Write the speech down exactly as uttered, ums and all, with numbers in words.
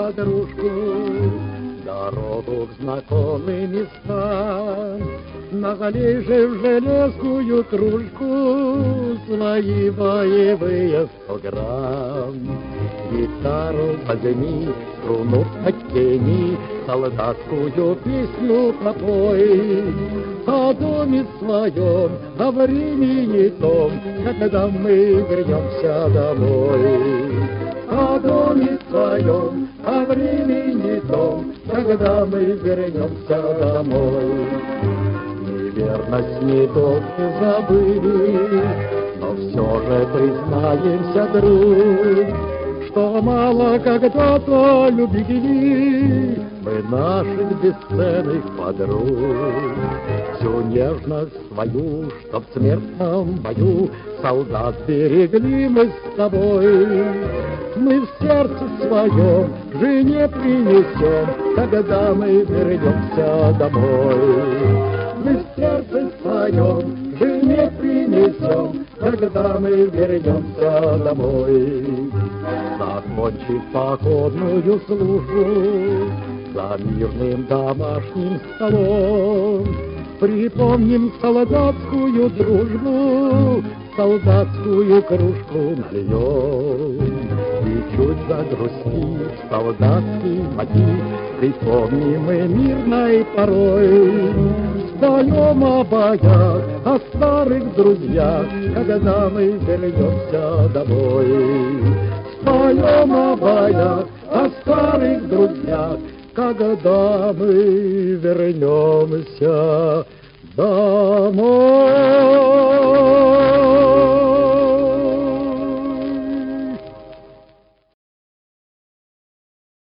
подружку, дорогу в знакомые места. Налей же в железную кружку свои боевые сто грамм. Гитару возьми, струну подтяни, солдатскую песню пропой. О доме своем, о времени том, когда мы вернемся домой. О доме своем, о времени том, когда мы вернемся домой. Неверность недолго забыли, но все же признаемся, друг, что мало когда-то любили мы наших бесценных подруг. Всю нежность свою, что в смертном бою солдат берегли мы с тобой, мы в сердце своем жене принесем, когда мы вернемся домой. Мы в сердце своем жене принесем, когда мы вернемся домой. Закончив походную службу за мирным домашним столом, припомним солдатскую дружбу, солдатскую кружку нальем. И чуть загрустив солдатский мотив, припомним мы мирной порой. Споем о боях, о старых друзьях, когда мы вернемся домой. Споем о боях, о старых друзьях, когда мы вернемся домой.